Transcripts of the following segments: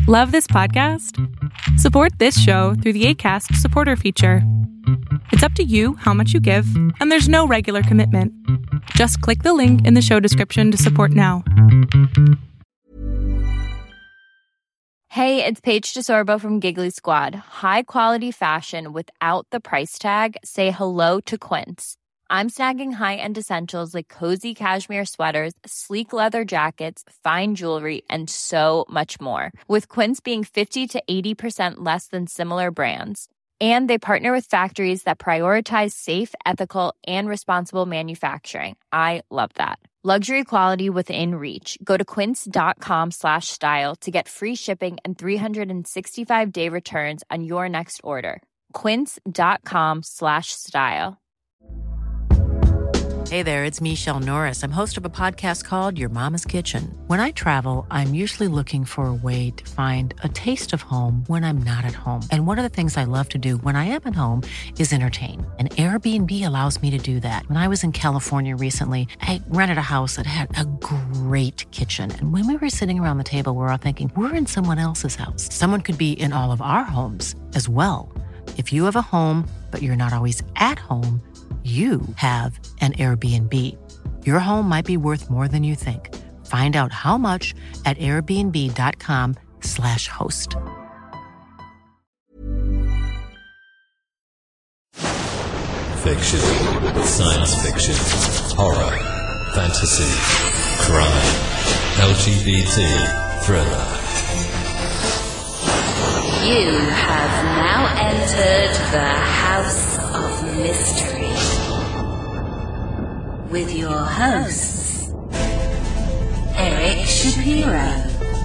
Love this podcast? Support this show through the Acast supporter feature. It's up to you how much you give, and there's no regular commitment. Just click the link in the show description to support now. Hey, it's Paige DeSorbo from Giggly Squad. High quality fashion without the price tag. Say hello to Quince. I'm snagging high-end essentials like cozy cashmere sweaters, sleek leather jackets, fine jewelry, and so much more. With Quince being 50 to 80% less than similar brands. And they partner with factories that prioritize safe, ethical, and responsible manufacturing. I love that. Luxury quality within reach. Go to quince.com/style to get free shipping and 365-day returns on your next order. Quince.com/style. Hey there, it's Michelle Norris. I'm host of a podcast called Your Mama's Kitchen. When I travel, I'm usually looking for a way to find a taste of home when I'm not at home. And one of the things I love to do when I am at home is entertain. And Airbnb allows me to do that. When I was in California recently, I rented a house that had a great kitchen. And when we were sitting around the table, we were all thinking, we're in someone else's house. Someone could be in all of our homes as well. If you have a home, but you're not always at home, you have an Airbnb. Your home might be worth more than you think. Find out how much at airbnb.com/host. Fiction, science fiction, horror, fantasy, crime, LGBT, thriller. You have now entered the House of Mystery with your hosts, Eric Shapiro,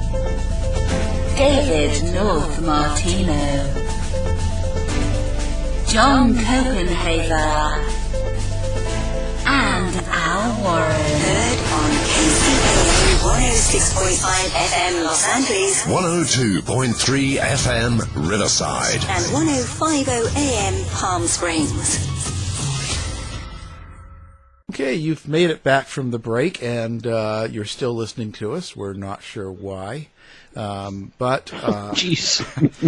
David North Martino, John Copenhaver, and Al Warren. Heard on KCAA 106.5 FM Los Angeles, 102.3 FM Riverside, and 105.0 AM Palm Springs. Okay, you've made it back from the break, and you're still listening to us. We're not sure why. Jeez.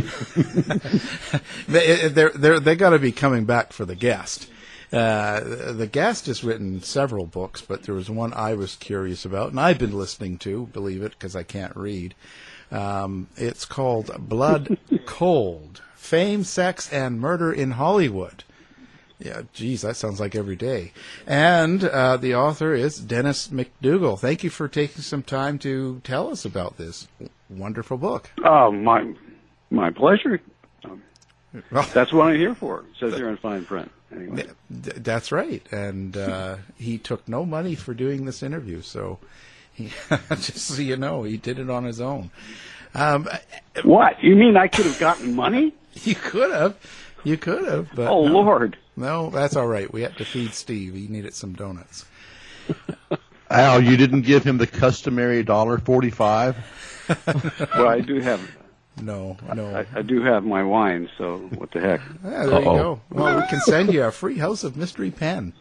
they got to be coming back for the guest. The guest has written several books, but there was one I was curious about, and I've been listening to, believe it, because I can't read. It's called Blood Cold, Fame, Sex, and Murder in Hollywood. Yeah, geez, that sounds like every day. And the author is Dennis McDougal. Thank you for taking some time to tell us about this wonderful book. My pleasure. That's what I'm here for. It says here in fine print. Anyway. That's right. And he took no money for doing this interview, so just so you know, he did it on his own. What? You mean I could have gotten money? You could have. You could have. But oh, no. Lord. No, that's all right. We had to feed Steve. He needed some donuts. Al, you didn't give him the customary $1.45? Well, I do have... No. I do have my wine, so what the heck? Yeah, there you go. Well, we can send you a free House of Mystery pen.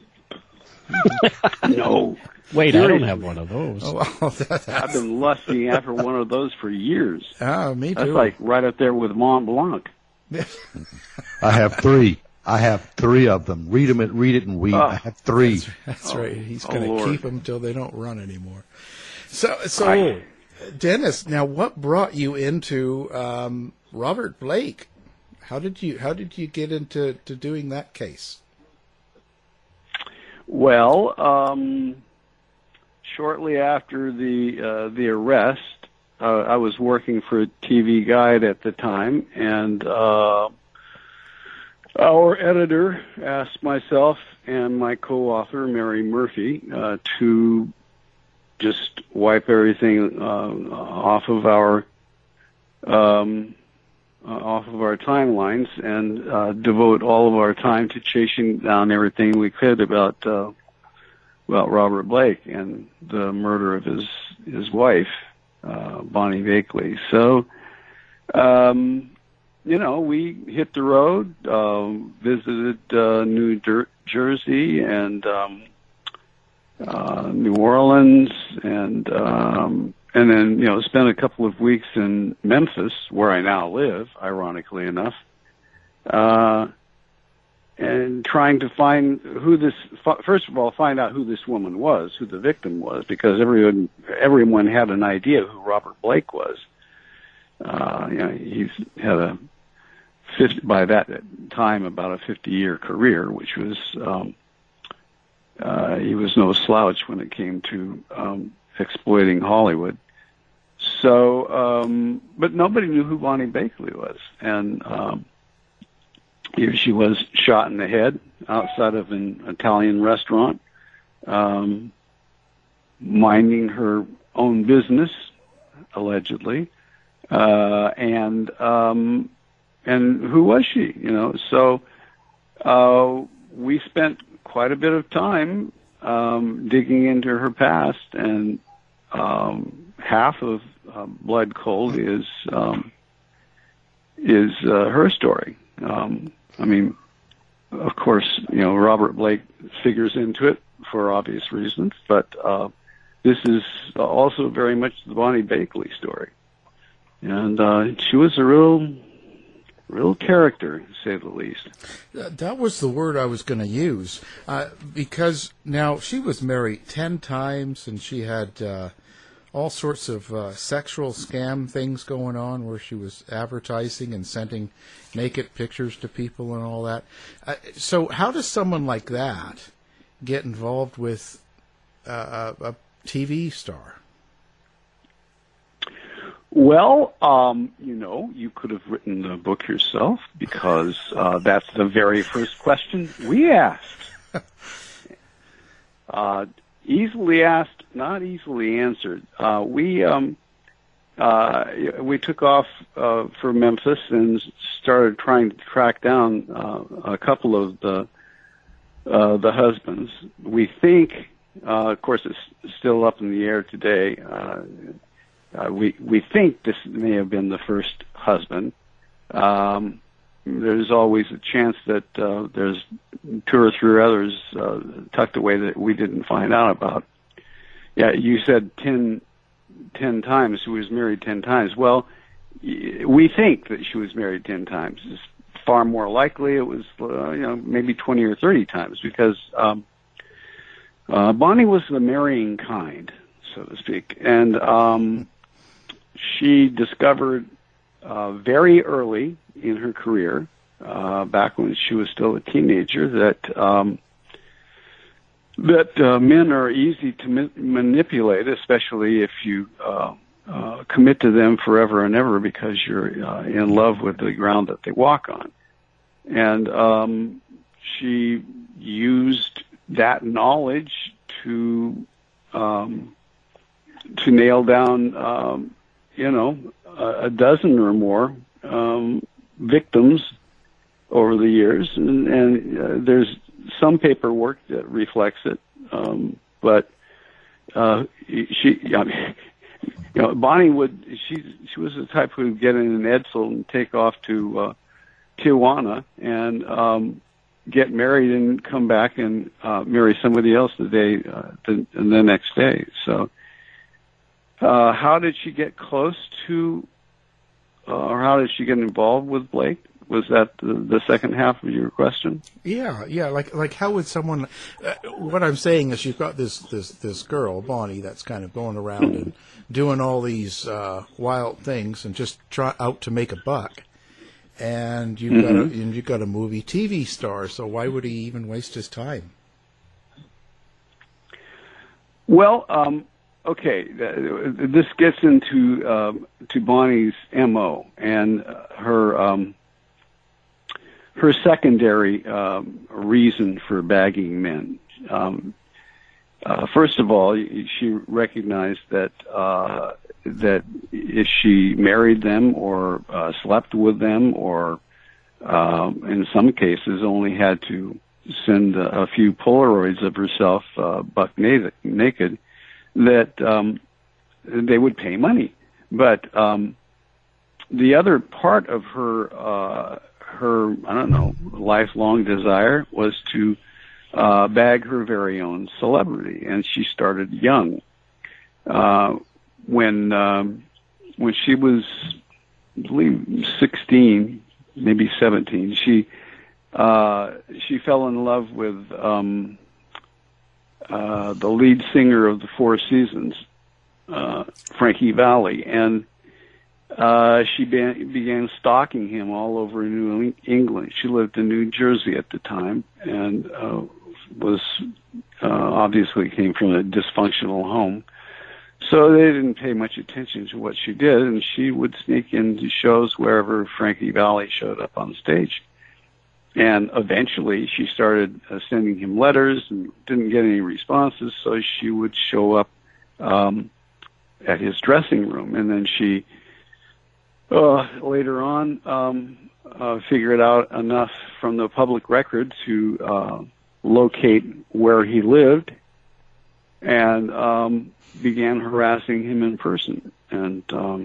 No. Wait, seriously. I don't have one of those. Oh, well, I've been lusting after one of those for years. Me too. That's like right up there with Mont Blanc. I have three. I have three of them. Read it and weep. I have three. That's right. He's going to keep them till they don't run anymore. So Dennis, now what brought you into Robert Blake? How did you get into doing that case? Well, shortly after the arrest, I was working for a TV Guide at the time, and our editor asked myself and my co-author, Mary Murphy, to just wipe everything off of our timelines and devote all of our time to chasing down everything we could about Robert Blake and the murder of his wife, Bonnie Bakley. So, we hit the road, visited New Jersey and New Orleans and then, spent a couple of weeks in Memphis, where I now live, ironically enough, and trying to find first of all, find out who this woman was, who the victim was, because everyone had an idea who Robert Blake was. He's had by that time, about a 50-year career, which was, he was no slouch when it came to exploiting Hollywood. So, but nobody knew who Bonnie Bakley was. And she was shot in the head outside of an Italian restaurant, minding her own business, allegedly. And who was she? So we spent quite a bit of time digging into her past, and half of Blood Cold is her story. Of course, Robert Blake figures into it for obvious reasons, but this is also very much the Bonnie Bakley story. And she was a real character, to say the least. That was the word I was going to use, because now she was married 10 times, and she had all sorts of sexual scam things going on, where she was advertising and sending naked pictures to people and all that. So how does someone like that get involved with a TV star? Well, you could have written the book yourself, because that's the very first question we asked. Easily asked, not easily answered. We took off for Memphis and started trying to track down a couple of the husbands. We think, of course, it's still up in the air today. We think this may have been the first husband. There's always a chance that there's 2 or 3 others tucked away that we didn't find out about. Yeah, you said 10 times. She was married 10 times. Well, we think that she was married 10 times. It's far more likely it was, maybe 20 or 30 times, because Bonnie was the marrying kind, so to speak. And she discovered very early in her career, back when she was still a teenager, that men are easy to manipulate, especially if you commit to them forever and ever, because you're in love with the ground that they walk on. And she used that knowledge to nail down a dozen or more victims over the years, and there's some paperwork that reflects it. But Bonnie she was the type who would get in an Edsel and take off to Tijuana and get married and come back and marry somebody else the next day. So how did she get close to, or how did she get involved with Blake? Was that the second half of your question? Yeah. Like how would someone? What I'm saying is, you've got this girl, Bonnie, that's kind of going around and doing all these wild things and just try out to make a buck. And you've got a movie TV star. So why would he even waste his time? Well, okay, this gets into to Bonnie's MO and her secondary reason for bagging men. First of all, she recognized that if she married them or slept with them, or in some cases only had to send a few Polaroids of herself buck naked, that they would pay money. But the other part of her lifelong desire was to bag her very own celebrity, and she started young. when she was, I believe, 16, maybe 17, she fell in love with the lead singer of the Four Seasons, Frankie Valli, and she began stalking him all over New England. She lived in New Jersey at the time, and was obviously came from a dysfunctional home. So they didn't pay much attention to what she did, and she would sneak into shows wherever Frankie Valli showed up on stage. And eventually she started sending him letters and didn't get any responses, so she would show up at his dressing room. And then she later on figured out enough from the public record to locate where he lived, and began harassing him in person. And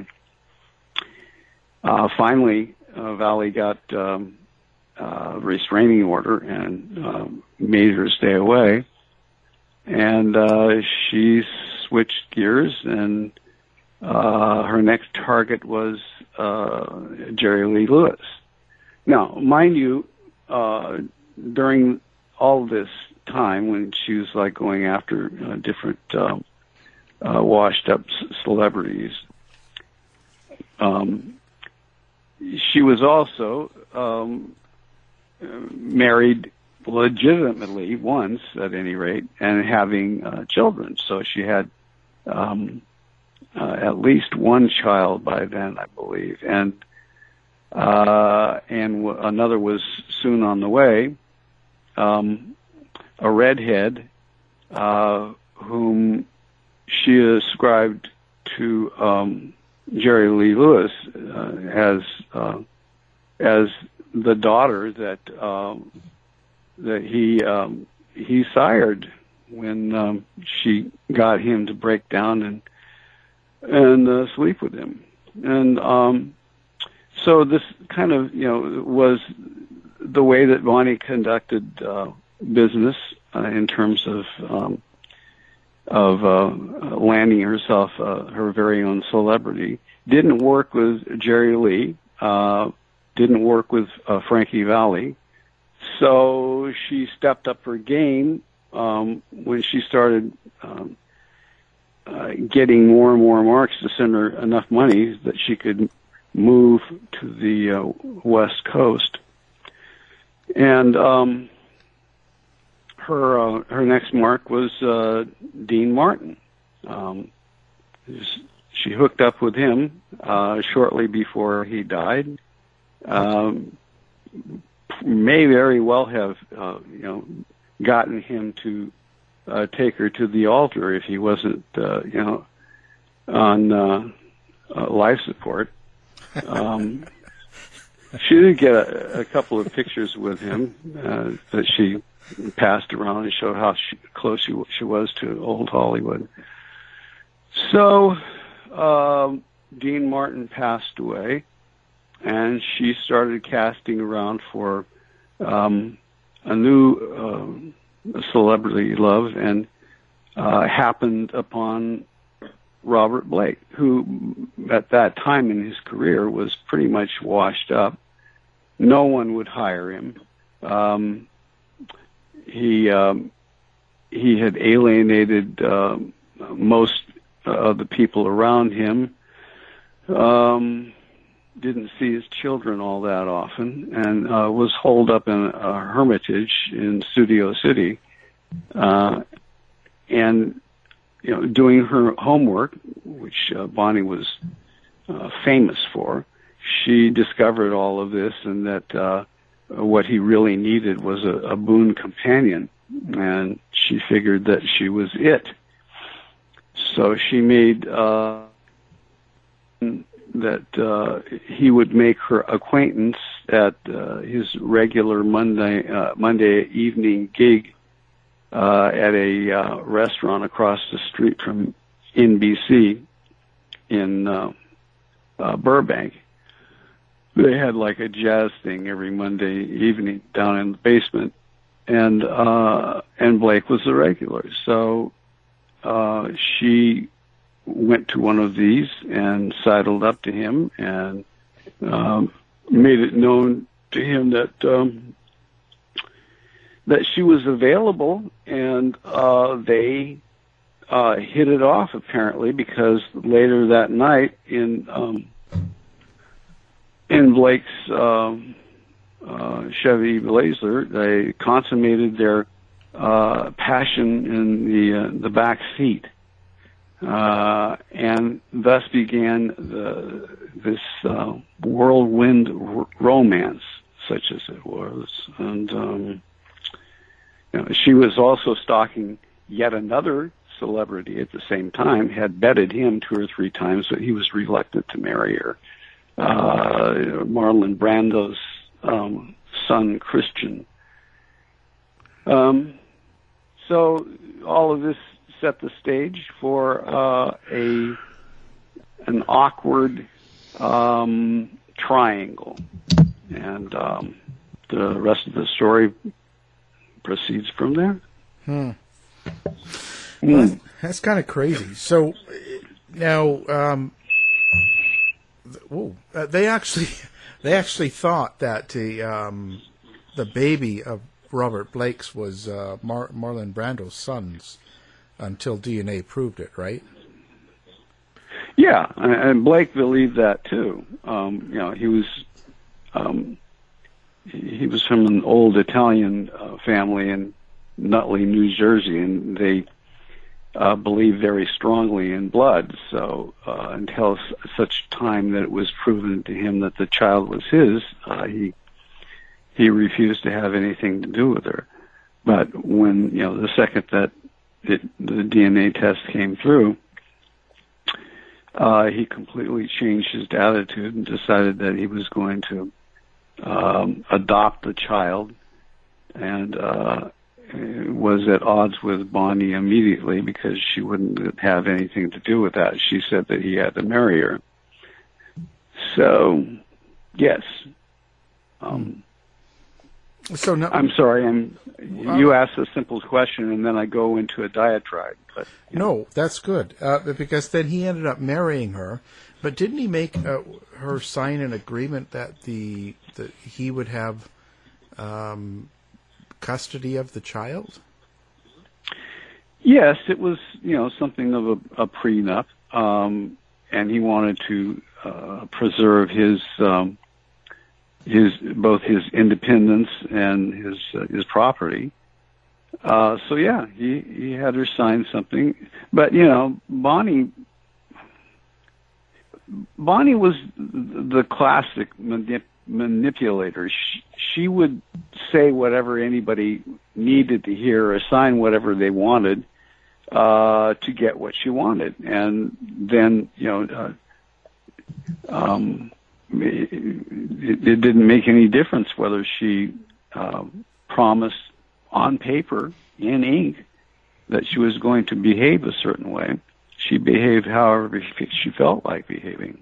finally, Valli got a restraining order and made her stay away. And she switched gears, and her next target was Jerry Lee Lewis. Now, mind you, during all this time when she was like going after different washed up celebrities, she was also married legitimately once, at any rate, and having children. So she had at least one child by then, I believe, and another was soon on the way. A redhead whom she ascribed to Jerry Lee Lewis as the daughter that he sired when she got him to break down and sleep with him. And so this kind of was the way that Bonnie conducted business in terms of landing herself her very own celebrity. Didn't work with Jerry Lee. Didn't work with Frankie Valli. So she stepped up her game when she started getting more and more marks to send her enough money that she could move to the West Coast. And her next mark was Dean Martin. She hooked up with him shortly before he died. May very well have gotten him to take her to the altar if he wasn't on life support. She did get a couple of pictures with him that she passed around and showed how close she was to old Hollywood. So Dean Martin passed away, and she started casting around for a new celebrity love, and happened upon Robert Blake, who at that time in his career was pretty much washed up. No one would hire him. He had alienated most of the people around him. Didn't see his children all that often, and was holed up in a hermitage in Studio City, and doing her homework, which Bonnie was famous for. She discovered all of this, and that what he really needed was a boon companion, and she figured that she was it. So she made that he would make her acquaintance at his regular Monday evening gig at a restaurant across the street from NBC in Burbank. They had like a jazz thing every Monday evening down in the basement, and Blake was the regular. So she went to one of these and sidled up to him and made it known to him that she was available, and they hit it off, apparently, because later that night in Blake's Chevy Blazer, they consummated their passion in the back seat, and thus began this whirlwind romance, such as it was. And she was also stalking yet another celebrity at the same time, had betted him 2 or 3 times, but he was reluctant to marry her. Marlon Brando's son, Christian. So all of this set the stage for an awkward triangle, and the rest of the story proceeds from there. Well, that's kind of crazy. So now, they actually thought that the baby of Robert Blake's was Marlon Brando's son's until DNA proved it, right? Yeah, and Blake believed that too. He was from an old Italian family in Nutley, New Jersey, and they believed very strongly in blood. So until such time that it was proven to him that the child was his, he refused to have anything to do with her. But when the second that the DNA test came through, he completely changed his attitude and decided that he was going to adopt the child, and was at odds with Bonnie immediately because she wouldn't have anything to do with that. She said that he had to marry her. So, yes. So no, I'm sorry. You asked a simple question, and then I go into a diatribe. But no, that's good because then he ended up marrying her. But didn't he make her sign an agreement that he would have custody of the child? Yes, it was something of a prenup, and he wanted to preserve his both his independence and his property. So yeah, he had her sign something, but Bonnie was the classic manipulator. She would say whatever anybody needed to hear or sign whatever they wanted to get what she wanted, and then it didn't make any difference whether she promised on paper in ink that she was going to behave a certain way. She behaved however she felt like behaving.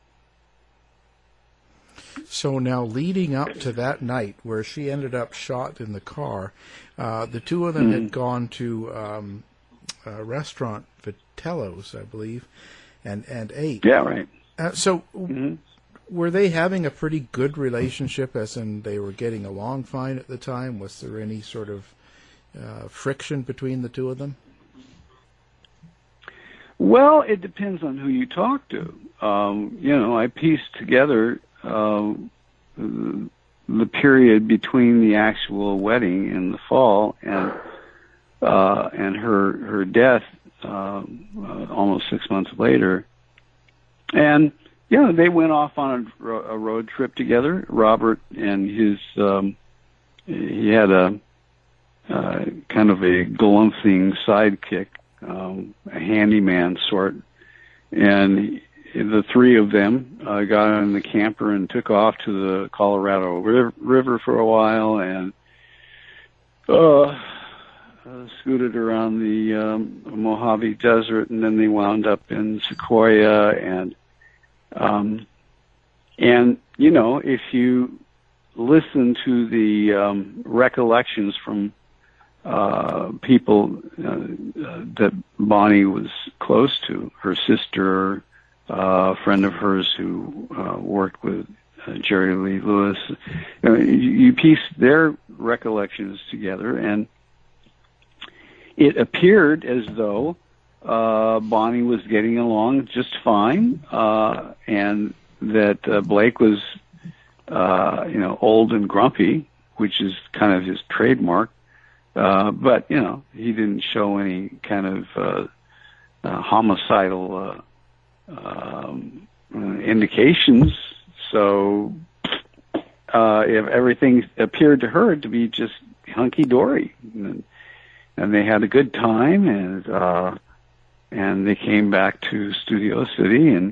So now, leading up to that night where she ended up shot in the car, the two of them had gone to a restaurant, Vitello's, I believe, and ate. Yeah, right. So were they having a pretty good relationship, as in they were getting along fine at the time? Was there any sort of friction between the two of them? Well, it depends on who you talk to. I pieced together the period between the actual wedding in the fall and her death almost 6 months later. And they went off on a road trip together. Robert and his he had a kind of a galumphing sidekick, a handyman sort, and the three of them got in the camper and took off to the Colorado River for a while, and scooted around the Mojave Desert, and then they wound up in Sequoia, and if you listen to the recollections from people that Bonnie was close to, her sister, a friend of hers who worked with Jerry Lee Lewis. You piece their recollections together, and it appeared as though Bonnie was getting along just fine, and that Blake was, old and grumpy, which is kind of his trademark. But he didn't show any kind of homicidal indications. So if everything appeared to her to be just hunky dory, and they had a good time, and they came back to Studio City and.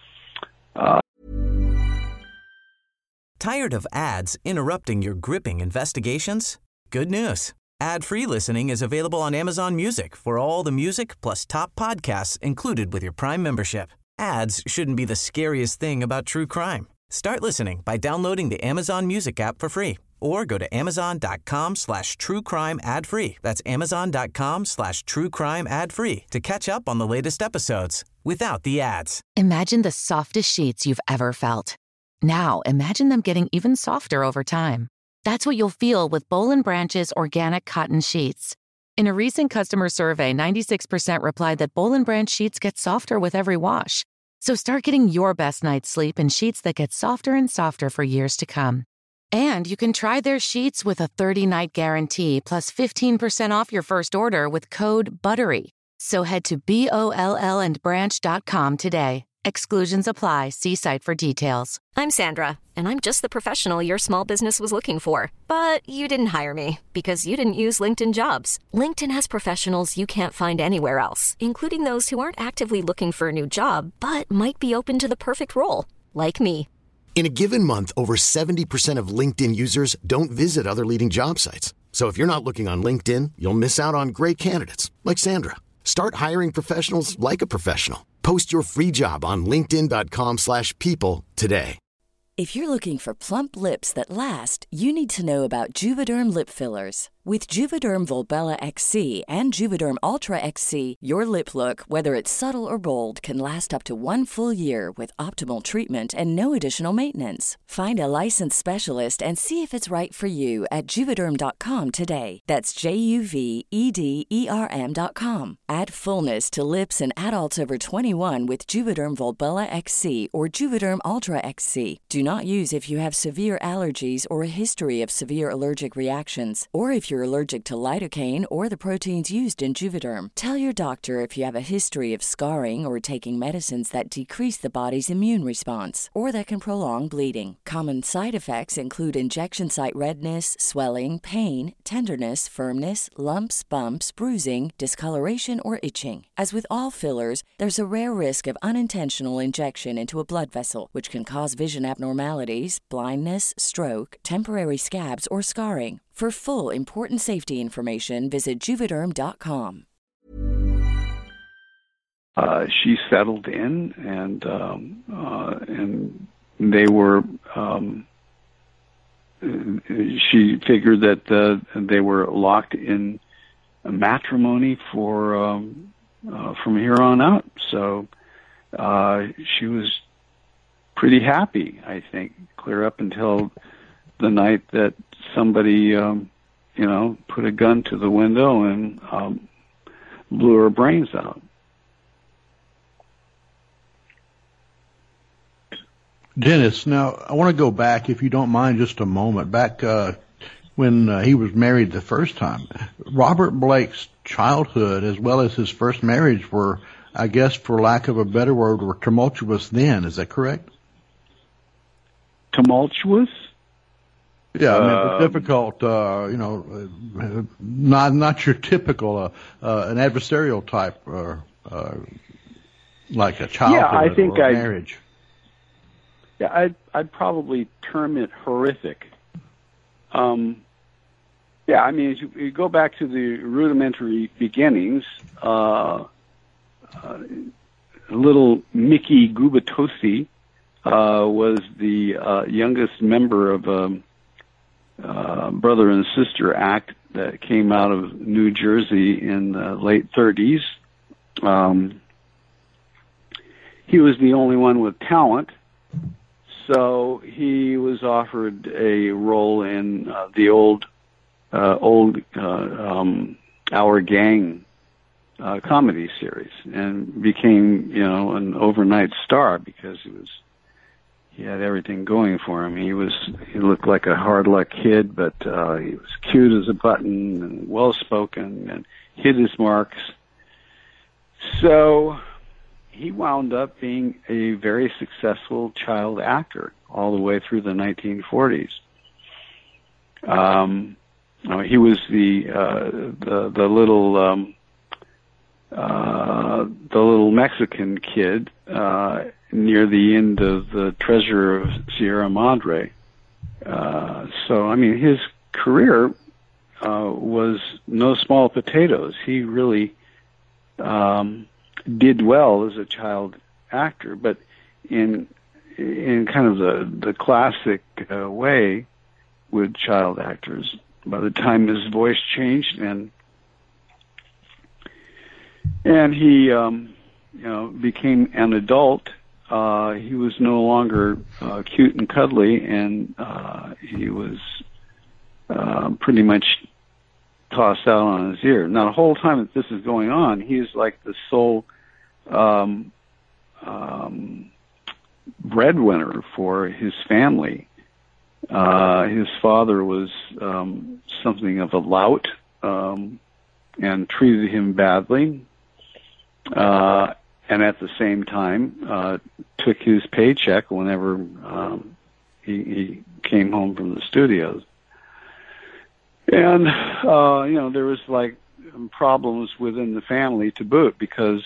Tired of ads interrupting your gripping investigations? Good news. Ad-free listening is available on Amazon Music for all the music plus top podcasts included with your Prime membership. Ads shouldn't be the scariest thing about true crime. Start listening by downloading the Amazon Music app for free or go to amazon.com/truecrime ad-free. That's amazon.com/truecrime ad-free to catch up on the latest episodes without the ads. Imagine the softest sheets you've ever felt. Now imagine them getting even softer over time. That's what you'll feel with Boll & Branch's organic cotton sheets. In a recent customer survey, 96% replied that Boll & Branch sheets get softer with every wash. So start getting your best night's sleep in sheets that get softer and softer for years to come. And you can try their sheets with a 30-night guarantee plus 15% off your first order with code BUTTERY. So head to BOLLandbranch.com today. Exclusions apply. See site for details. I'm Sandra, and I'm just the professional your small business was looking for. But you didn't hire me because you didn't use LinkedIn Jobs. LinkedIn has professionals you can't find anywhere else, including those who aren't actively looking for a new job, but might be open to the perfect role, like me. In a given month, over 70% of LinkedIn users don't visit other leading job sites. So if you're not looking on LinkedIn, you'll miss out on great candidates, like Sandra. Start hiring professionals like a professional. Post your free job on linkedin.com/people today. If you're looking for plump lips that last, you need to know about Juvederm lip fillers. With Juvederm Volbella XC and Juvederm Ultra XC, your lip look, whether it's subtle or bold, can last up to 1 full year with optimal treatment and no additional maintenance. Find a licensed specialist and see if it's right for you at Juvederm.com today. That's JUVEDERM.com. Add fullness to lips in adults over 21 with Juvederm Volbella XC or Juvederm Ultra XC. Do not use if you have severe allergies or a history of severe allergic reactions, or if you're allergic to lidocaine or the proteins used in Juvederm. Tell your doctor if you have a history of scarring or taking medicines that decrease the body's immune response or that can prolong bleeding. Common side effects include injection site redness, swelling, pain, tenderness, firmness, lumps, bumps, bruising, discoloration, or itching. As with all fillers, there's a rare risk of unintentional injection into a blood vessel, which can cause vision abnormalities, blindness, stroke, temporary scabs, or scarring. For full important safety information, visit Juvederm.com. She settled in, and they were. She figured that they were locked in matrimony for from here on out. So she was pretty happy, I think, clear up until the night that somebody, put a gun to the window and blew her brains out. Dennis, now I want to go back, if you don't mind, just a moment. Back when he was married the first time, Robert Blake's childhood as well as his first marriage were, I guess, for lack of a better word, were tumultuous then. Is that correct? Tumultuous? Yeah, I mean, it was difficult, not your typical, an adversarial type, like a childhood or a marriage. Yeah, I'd probably term it horrific. Yeah, I mean, as you go back to the rudimentary beginnings, little Mickey Gubitosi was the youngest member of a brother and sister act that came out of New Jersey in the late 30s. He was the only one with talent, so he was offered a role in the old Our Gang comedy series, and became, an overnight star because he had everything going for him. He looked like a hard luck kid, but he was cute as a button and well spoken and hit his marks. So he wound up being a very successful child actor all the way through the 1940s. He was the little Mexican kid near the end of the Treasure of Sierra Madre. So his career was no small potatoes. He really did well as a child actor, but in kind of the classic way with child actors. By the time his voice changed and he became an adult, he was no longer cute and cuddly, and he was pretty much tossed out on his ear. Now, the whole time that this is going on, he's like the sole breadwinner for his family. His father was something of a lout and treated him badly, and at the same time took his paycheck whenever he came home from the studios. And there was like problems within the family to boot, because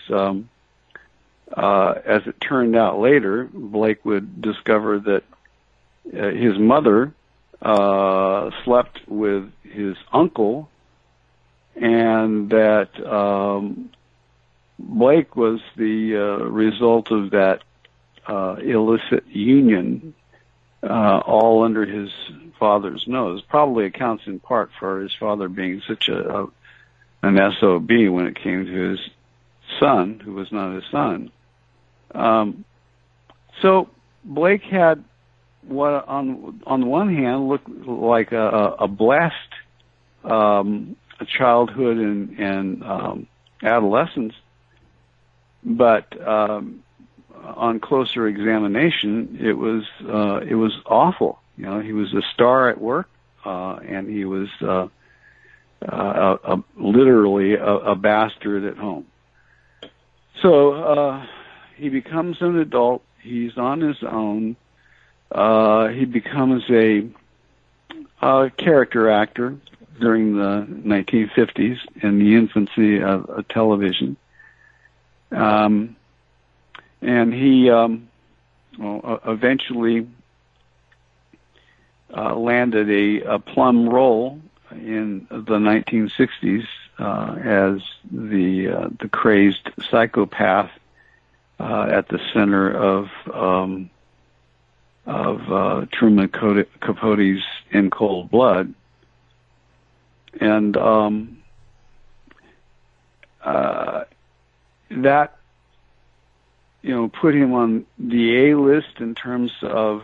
as it turned out later, Blake would discover that his mother slept with his uncle, and that Blake was the result of that illicit union, all under his father's nose. Probably accounts in part for his father being such an SOB when it came to his son, who was not his son. So Blake had what on the one hand looked like a blessed childhood and adolescence, but on closer examination, it was awful. He was a star at work, and he was literally a bastard at home. So he becomes an adult. He's on his own. He becomes a character actor during the 1950s in the infancy of television. And he eventually landed a plum role in the 1960s as the crazed psychopath at the center of Truman Capote's In Cold Blood. And that put him on the A-list in terms of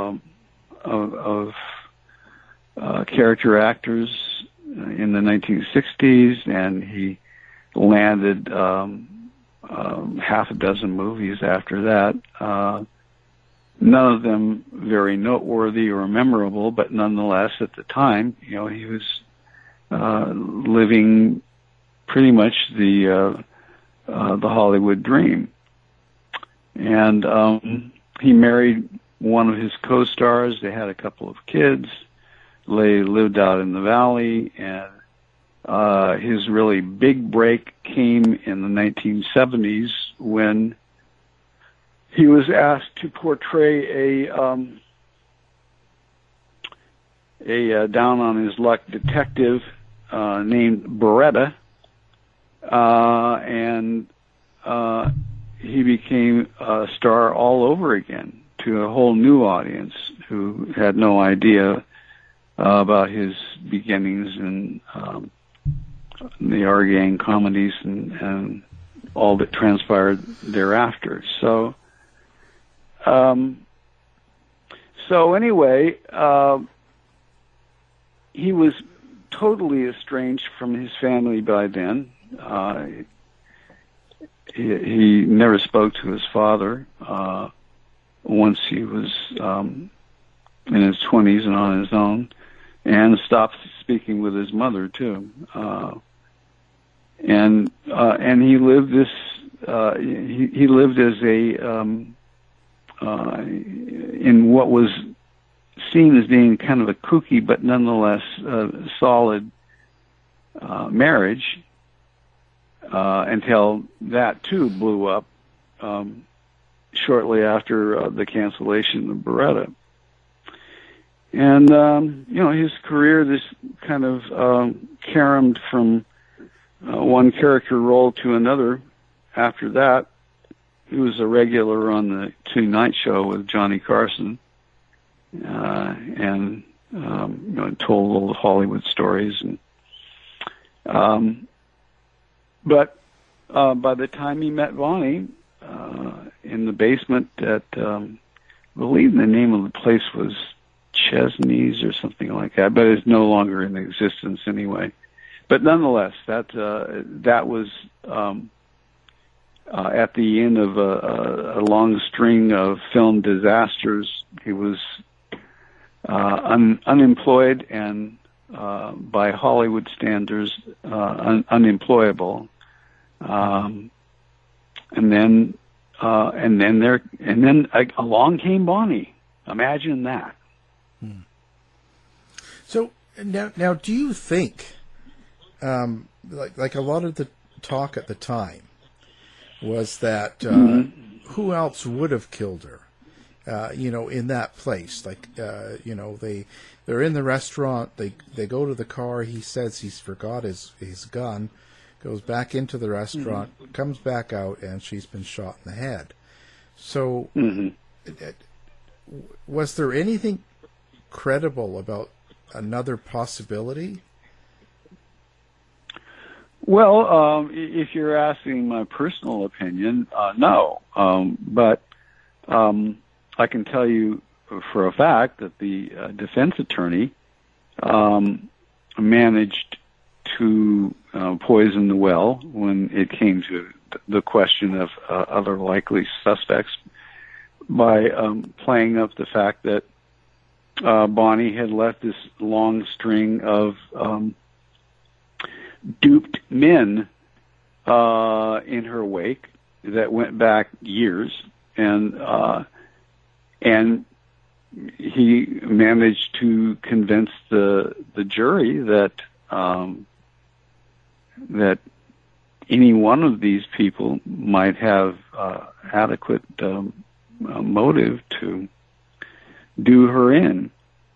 character actors in the 1960s, and he landed half a dozen movies after that. None of them very noteworthy or memorable, but nonetheless, at the time, he was living pretty much the Hollywood dream. And he married one of his co-stars. They had a couple of kids. They lived out in the valley, and his really big break came in the 1970s when he was asked to portray a down-on-his-luck detective named Beretta, and he became a star all over again to a whole new audience who had no idea about his beginnings in the R Gang comedies and all that transpired thereafter. So anyway, he was totally estranged from his family by then. He never spoke to his father once he was in his 20s and on his own, and stopped speaking with his mother too. And he lived this. He lived as a in what was seen as being kind of a kooky but nonetheless solid marriage until that too blew up shortly after the cancellation of Beretta. And his career just kind of caromed from one character role to another. After that, he was a regular on the Tonight Show with Johnny Carson, and told old Hollywood stories. But by the time he met Bonnie in the basement at, I believe the name of the place was Chesney's or something like that, but it's no longer in existence anyway. But nonetheless, that was at the end of a long string of film disasters. He was unemployed and, by Hollywood standards, unemployable. And then along came Bonnie. Imagine that. So now, do you think, like a lot of the talk at the time was that who else would have killed her? In that place, they're in the restaurant. They go to the car. He says he's forgot his gun. Goes back into the restaurant, comes back out, and she's been shot in the head. So, was there anything credible about another possibility? Well, if you're asking my personal opinion, no. But I can tell you for a fact that the defense attorney managed to poison the well when it came to the question of other likely suspects by playing up the fact that Bonnie had left this long string of duped men in her wake that went back years, and he managed to convince the jury that that any one of these people might have adequate motive to do her in.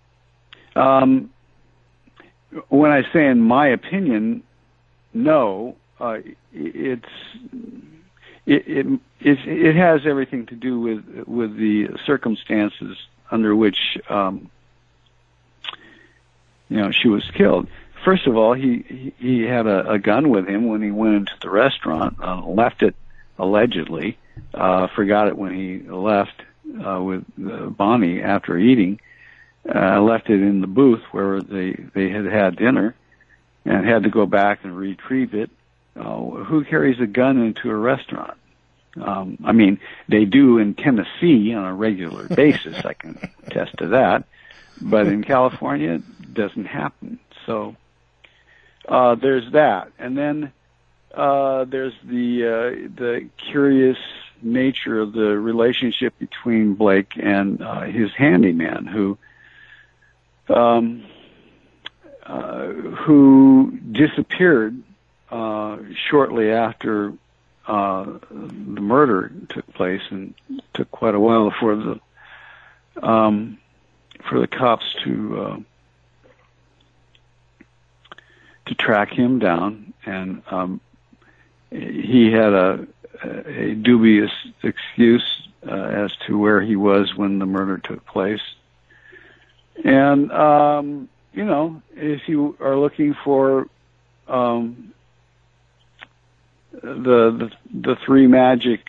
When I say in my opinion, no, it has everything to do with the circumstances under which she was killed. First of all, he had a gun with him when he went into the restaurant, left it allegedly, forgot it when he left with Bonnie after eating, left it in the booth where they had dinner, and had to go back and retrieve it. Who carries a gun into a restaurant? I mean, they do in Tennessee on a regular basis. I can attest to that. But in California, it doesn't happen. So there's that. And then there's the curious nature of the relationship between Blake and his handyman, who disappeared shortly after the murder took place, and took quite a while for the cops to track him down, and he had a dubious excuse as to where he was when the murder took place, and if you are looking for the three magic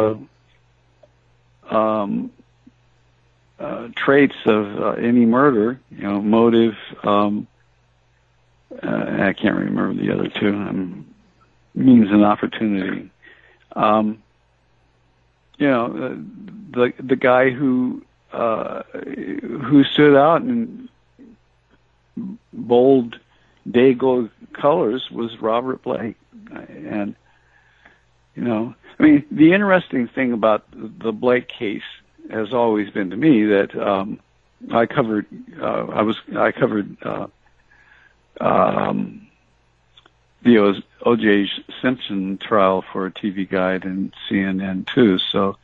traits of any murder, motive. I can't remember the other two. Means and opportunity. The guy who stood out in bold Dago colors was Robert Blake, and the interesting thing about the Blake case has always been to me that I covered the O.J. Simpson trial for a TV Guide and CNN too. So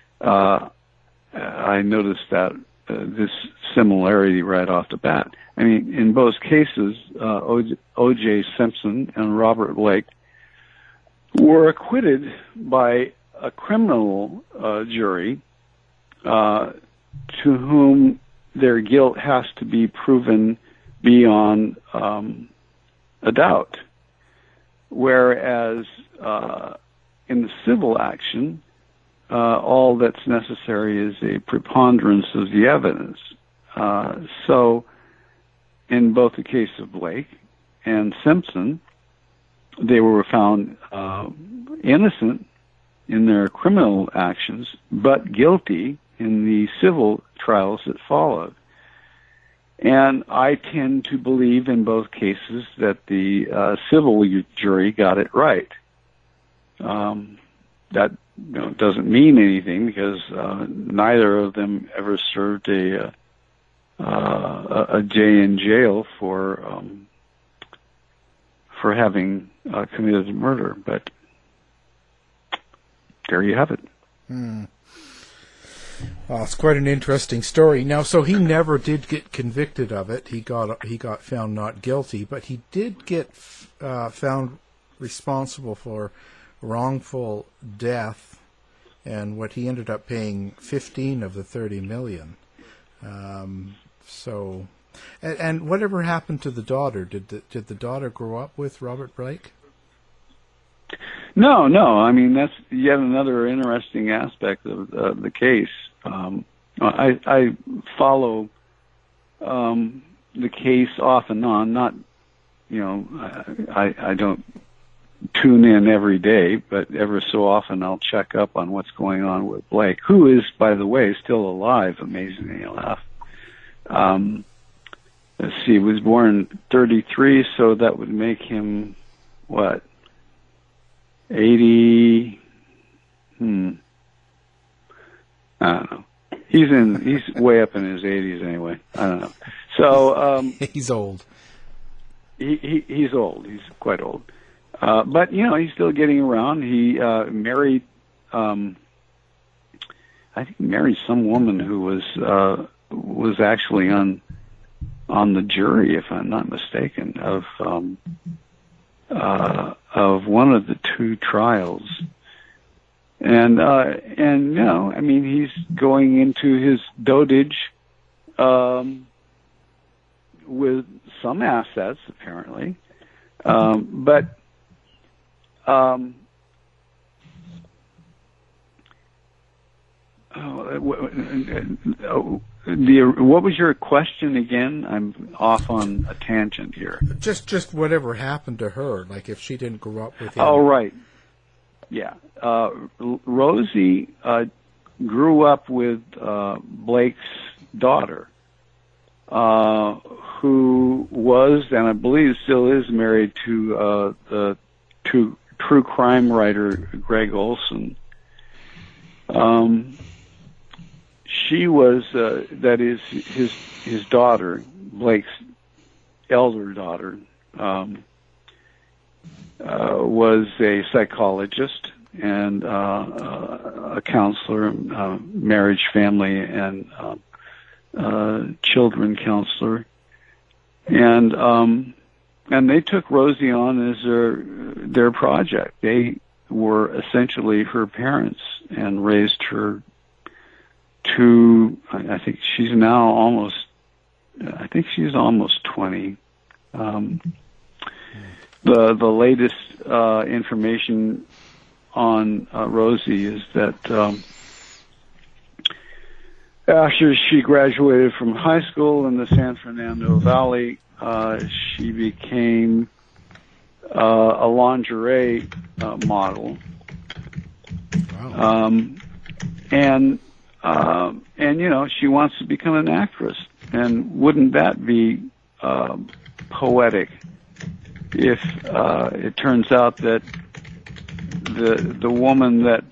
I noticed that this similarity right off the bat. I mean, in both cases, O.J. Simpson and Robert Blake were acquitted by a criminal jury to whom their guilt has to be proven beyond a doubt. Whereas in the civil action, all that's necessary is a preponderance of the evidence. So in both the case of Blake and Simpson, they were found innocent in their criminal actions, but guilty in the civil trials that followed. And I tend to believe in both cases that the civil jury got it right. That doesn't mean anything because neither of them ever served a day in jail for having committed murder. But there you have it. Well, it's quite an interesting story. Now, so he never did get convicted of it. He got found not guilty, but he did get found responsible for wrongful death, and what he ended up paying 15 of the 30 million. So, and whatever happened to the daughter? Did the daughter grow up with Robert Blake? No. I mean, that's yet another interesting aspect of the case. I follow the case off and on. Not, I don't tune in every day, but ever so often I'll check up on what's going on with Blake, who is, by the way, still alive, amazingly enough. Let's see, he was born in 1933, so that would make him, what, 80? I don't know. He's way up in his 80s anyway. I don't know. So he's old. He's old. He's quite old. But he's still getting around. He married. I think he married some woman who was actually on the jury, if I'm not mistaken, of one of the two trials. And I mean, he's going into his dotage with some assets, apparently. But what was your question again? I'm off on a tangent here. Just whatever happened to her, like if she didn't grow up with him. Oh, right. Yeah. Rosie grew up with Blake's daughter, who was, and I believe still is, married to the true crime writer Greg Olson. She was, that is, his daughter, Blake's elder daughter, was a psychologist and a counselor, marriage, family, and children counselor, and they took Rosie on as their project. They were essentially her parents and raised her to, I think she's now almost think she's almost 20. The latest information on Rosie is that after she graduated from high school in the San Fernando Valley, she became a lingerie model. Wow. And she wants to become an actress. And wouldn't that be poetic if it turns out that the woman that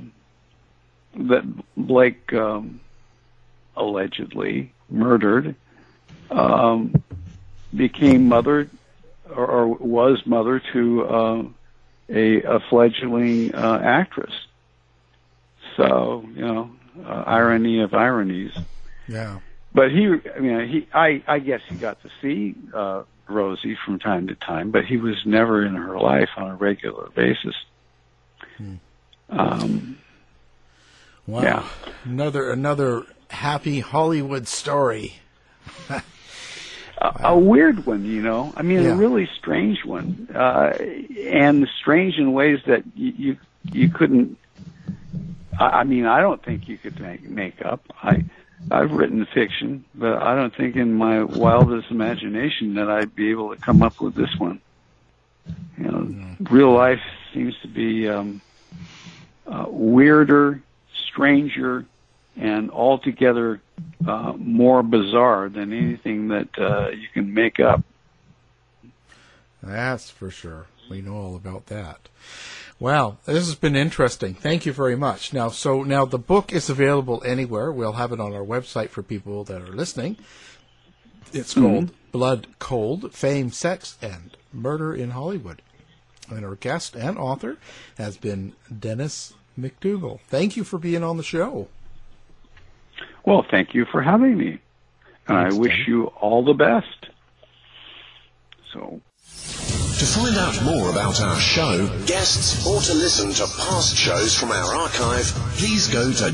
Blake allegedly murdered became mother or was mother to a fledgling actress. So, irony of ironies. Yeah. But I guess he got to see Rosie from time to time, but he was never in her life on a regular basis. Wow. Yeah. Another happy Hollywood story. A weird one, a really strange one, and strange in ways that you couldn't. I don't think you could make up. I've written fiction, but I don't think in my wildest imagination that I'd be able to come up with this one. Real life seems to be weirder, stranger, and altogether more bizarre than anything that you can make up. That's for sure. We know all about that. Wow, this has been interesting. Thank you very much. Now the book is available anywhere. We'll have it on our website for people that are listening. It's called Blood Cold, Fame, Sex, and Murder in Hollywood. And our guest and author has been Dennis McDougall. Thank you for being on the show. Well, thank you for having me. And I wish you all the best. To find out more about our show, guests, or to listen to past shows from our archive, please go to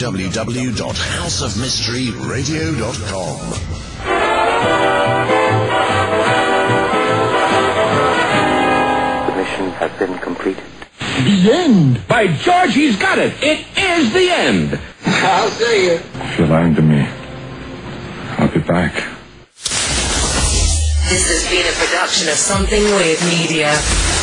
www.houseofmysteryradio.com. The mission has been completed. The end! By George, he's got it! It is the end! I'll see you. If you're lying to me, I'll be back. This has been a production of Something Weird Media.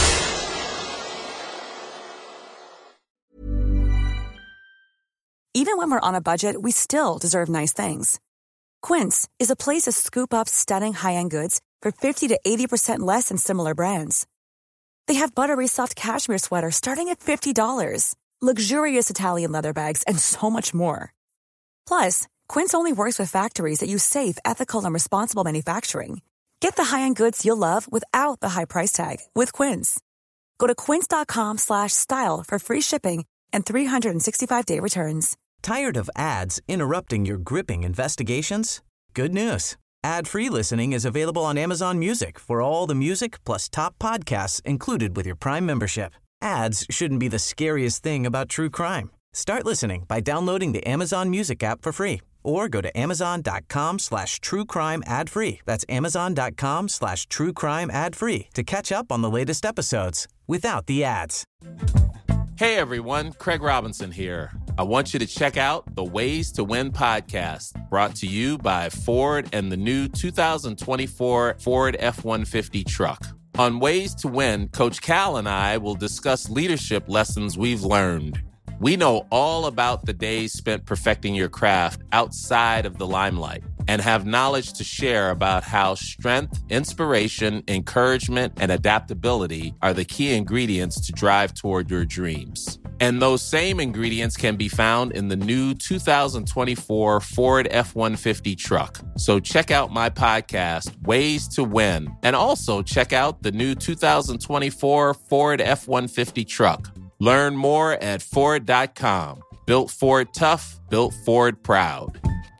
Even when we're on a budget, we still deserve nice things. Quince is a place to scoop up stunning high-end goods for 50 to 80% less than similar brands. They have buttery soft cashmere sweaters starting at $50, luxurious Italian leather bags, and so much more. Plus, Quince only works with factories that use safe, ethical, and responsible manufacturing. Get the high-end goods you'll love without the high price tag with Quince. Go to quince.com/style for free shipping and 365-day returns. Tired of ads interrupting your gripping investigations? Good news. Ad-free listening is available on Amazon Music for all the music plus top podcasts included with your Prime membership. Ads shouldn't be the scariest thing about true crime. Start listening by downloading the Amazon Music app for free. Or go to amazon.com/truecrime ad-free. That's amazon.com/truecrime ad-free to catch up on the latest episodes without the ads. Hey everyone, Craig Robinson here. I want you to check out the Ways to Win podcast, brought to you by Ford and the new 2024 Ford F-150 truck. On Ways to Win, Coach Cal and I will discuss leadership lessons we've learned. We know all about the days spent perfecting your craft outside of the limelight and have knowledge to share about how strength, inspiration, encouragement, and adaptability are the key ingredients to drive toward your dreams. And those same ingredients can be found in the new 2024 Ford F-150 truck. So check out my podcast, Ways to Win, and also check out the new 2024 Ford F-150 truck. Learn more at Ford.com. Built Ford tough, built Ford proud.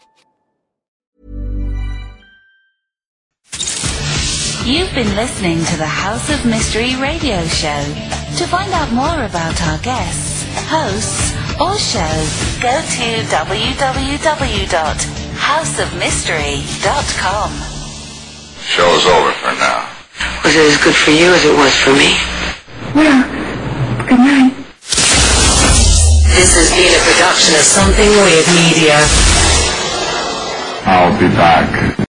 You've been listening to the House of Mystery radio show. To find out more about our guests, hosts, or shows, go to www.houseofmystery.com. houseofmystery.com. Show's over for now. Was it as good for you as it was for me? Well, good night. This has been a production of Something Weird Media. I'll be back.